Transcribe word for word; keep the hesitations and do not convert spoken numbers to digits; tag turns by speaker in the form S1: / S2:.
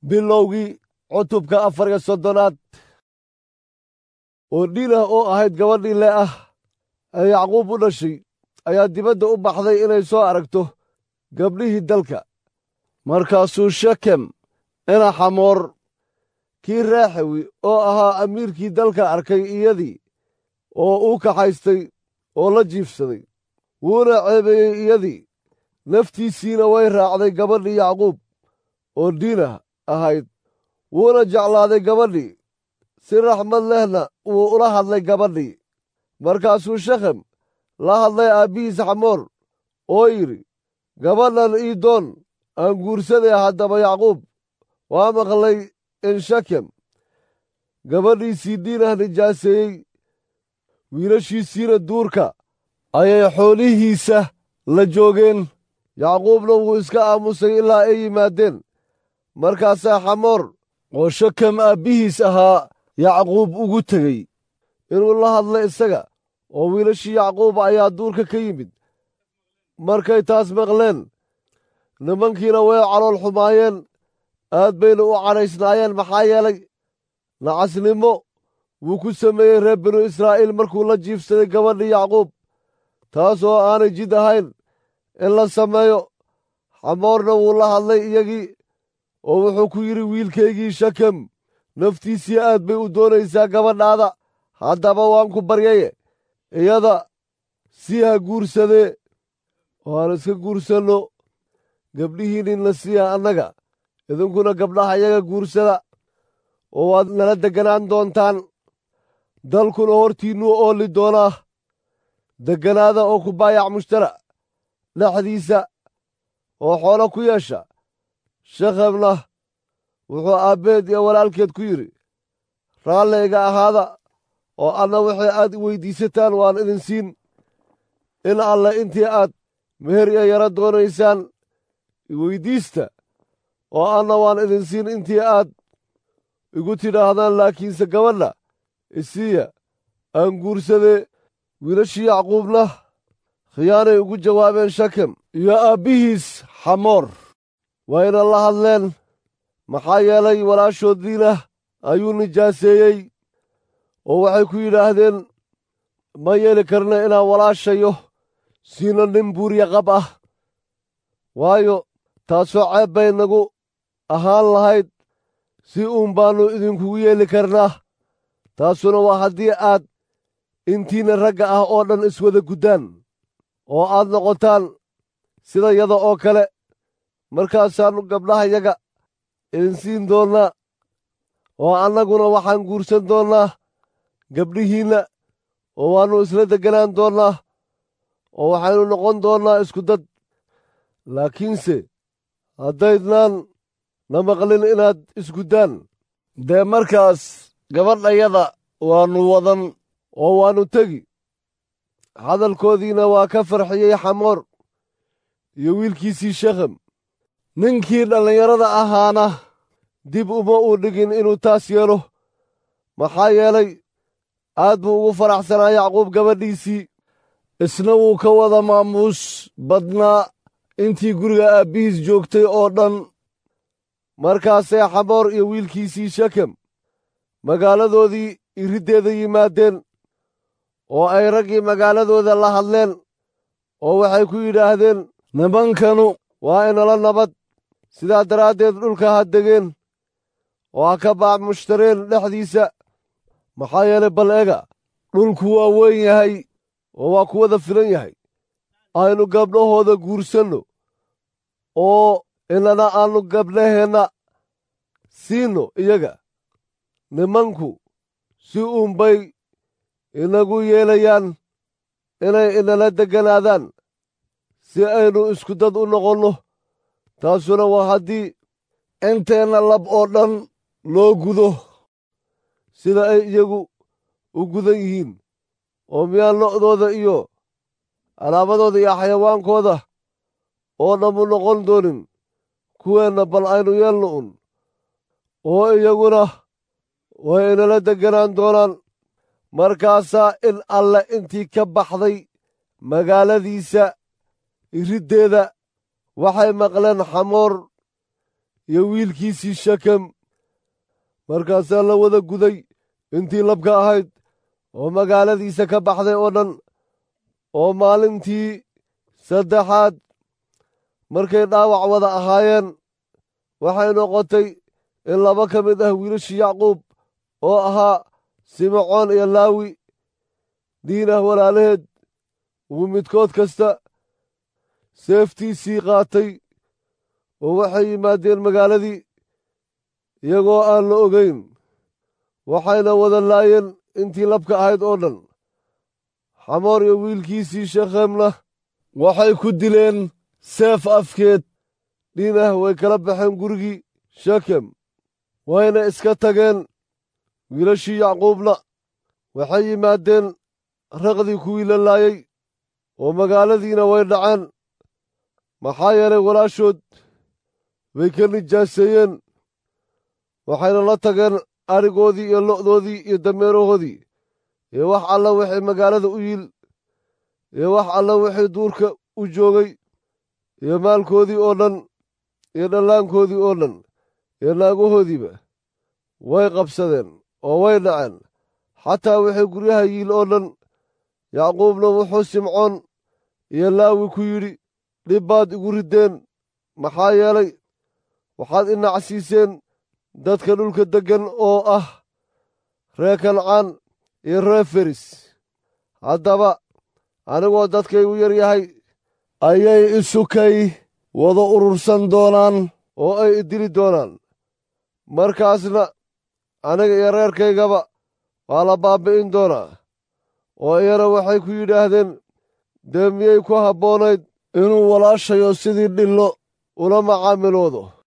S1: bilowgii cutubka afar iyo soddonaad. oo dhiinah oo ahayd gabadhii le ah ee yacquub u dhashay ayaa dibadda u baxday inay soo aragto gabdhihii dalka. markaasuu shekem ina xamoor kii raaxawi oo ahaa amiirkii dalka arkay iyadii oo uu kaxaystay oo la jiifsaday, wuuna ceebeeyey iyadii. naftiisiina way raacday gabadhii yacquub oo dhiinah ahayd, wuuna jeclaaday gabadhii, si raxmad lehna wuu ula hadlay gabadhii. markaasuu shekhem la hadlay aabbihiis xamoor oo yidhi, gabadhan ii doon aan guursaday. haddaba yacquub waa maqlay in shekem gabadhiisii dhiinah nijaaseeyey. wiilashiisiina duurka ayay xoolihiisa la joogeen. yacquubna wuu iska aamusay ilaa ay yimaadeen. markaasaa xamoor oo shekem aabbihiis ahaa yacquub ugu tegey inuu la hadla isaga, oo wiilashii yacquub ayaa duurka ka yimid. markay taas maqleen, nimankiina way calool xumaayeen, aad bayna u cadhaysnaayeen, maxaa yeelay nacasnimo wuu ku sameeyey reer binu israa'iil markuu la jiifsaday gabadhii yacquub, taas oo aanay jid ahayn in la sameeyo. xamoorna wuu la hadlay iyagii oo wuxuu ku yidhi, wiilkaygii shekem naftiisii aad bay u doonaysaa gabadhaada. haddaba waan ku baryaye iyada sii ha guursadee, oo aan iska guursanno gabdhihiinninna siiya annaga, idinkuna gabdhaha iyaga guursada, oo waad nala degganaan doontaan. dalkuna hortiinnuu oolli doonaa. degganaada oo ku baayac mushtara dhexdiisa oo xoolo ku yeesha. shekhemna wuxuu aabbeed iyo walaalkeed ku yidhi, raallayga ahaada, oo anna wixii aad i weyddiisataan waan idin siin. in alle intii aad meher iyo yaro doonaysaan iweyddiista, oo anna waan idin siin intii aad igu tidhaahdaan. laakiinse gabadha isiiya aan guursadee. wiilashii yacquubna khiyaanay ugu jawaabeen shekem iyo aabbihiis xamoor, wayna la hadleen, maxaa yeelay walaashood dhiinah ayuu nijaaseeyey. oo waxay ku yidhaahdeen, ma yeeli karna inaan walaashayo siino nin buurya qab ah, waayo taasoo ceeb bay nagu ahaan lahayd. si uun baannu idinkugu yeeli karnaa. taasuna waa haddii aad intiinna ragga ah oo dhan iswada guddaan, oo aad noqotaan sida yada oo kale. markaasaannu gabdhahayaga idin siin doonnaa, oo annaguna waxaan guursan doonnaa gabdhihiinna, oo waannu isla degganaan doonnaa, oo waxaynu noqon doonnaa isku dad. laakiinse haddaydnaan na maqlin inaad isguddaan, dee markaas gabadhayada waannu wadan oo waannu tegi. hadalkoodiina waa ka farxiyey xamoor iyo wiilkiisii shekhem. ninkii dhallinyarada ahaana dib uma uu dhigin inuu taas yeelo, maxaa yeelay aad buu ugu faraxsanaa yacquub gabadhiisii. isna wuu ka wada maamuus badnaa intii guriga aabbihiis joogtay oo dhan. markaasay xamoor iyo wiilkiisii shekem magaaladoodii iriddeeda yimaadeen, oo ay raggii magaaladooda la hadleen, oo waxay ku yidhaahdeen, nimankanu waa inala nabad. sidaa daraaddeed dhulka ha degeen oo ha ka baac mushtareen dhexdiisa, maxaa yeelay bal ega dhulku waa weyn yahay oo waa ku wada filan yahay. aynu gabdhahooda guursanno, oo inana aannu gabdhaheenna siinno iyaga. nimanku si uun bay inagu yeelayaan inay inala degganaadaan, si aynu isku dad u noqonno. taasuna waa haddii inteenna lab oo dhan loo gudo sida ay iyagu u gudan yihiin. oo miyaan lo'dooda iyo alaabadooda iyo xayawaankooda oo dhammu noqon doonin kuweenna? bal aynu yeelno un, oo iyaguna way inala degganaan doonaan. markaasaa in alle intii ka baxday magaaladiisa iriddeeda waxay maqleen xamoor iyo wiilkiisii shekem. markaasaa la wada guday intii labka ahayd oo magaaladiisa ka baxday oo dhan. oo maalintii saddexaad markay dhaawac wada ahaayeen, waxay noqotay in laba ka mid ah wiilashii yacquub oo ahaa simcoon iyo laawi diinah walaalaheed, uu midkood kasta seeftiisii qaatay, oo waxay yimaadeen magaaladii iyagoo aan la ogayn, waxayna wada laayeen intii labka ahayd oo dhan. xamoor iyo wiilkiisii shekhemna waxay ku dileen seef afkeed. diinah way kala baxeen gurigii shekem, wayna iska tageen. wiilashii yacquubna waxay yimaadeen raqdii kuwii la laayey, oo magaaladiina way dhaceen, maxaa yeelay walaashood bay ka nijaaseeyeen. waxayna la tageen arigoodii iyo lo'doodii iyo dameerahoodii iyo wax alla wixii magaalada u yiil, iyo wax alla wixii duurka u joogay, iyo maalkoodii oo dhan, iyo dhallaankoodii oo dhan, iyo naagahoodiiba way qabsadeen oo way dhaceen, xataa wixii guryaha yiil oo dhan. yacquubna wuxuu simcoon iyo laawi ku yidhi, dhib baad igu riddeen, maxaa yeelay waxaad i nacsiiseen dadka dhulka deggan oo ah ree kancaan iyo ree feris. haddaba anigoo dadkaygu yar yahay ayay isukay wada urursan doonaan oo ay idili doonaan. markaasna aniga iyo reerkaygaba waa la baabbi'in doonaa. oo iyana waxay ku yidhaahdeen, dee miyay ku habboonayd inuu walaashayo sidii dhillo ula macaamiloodo?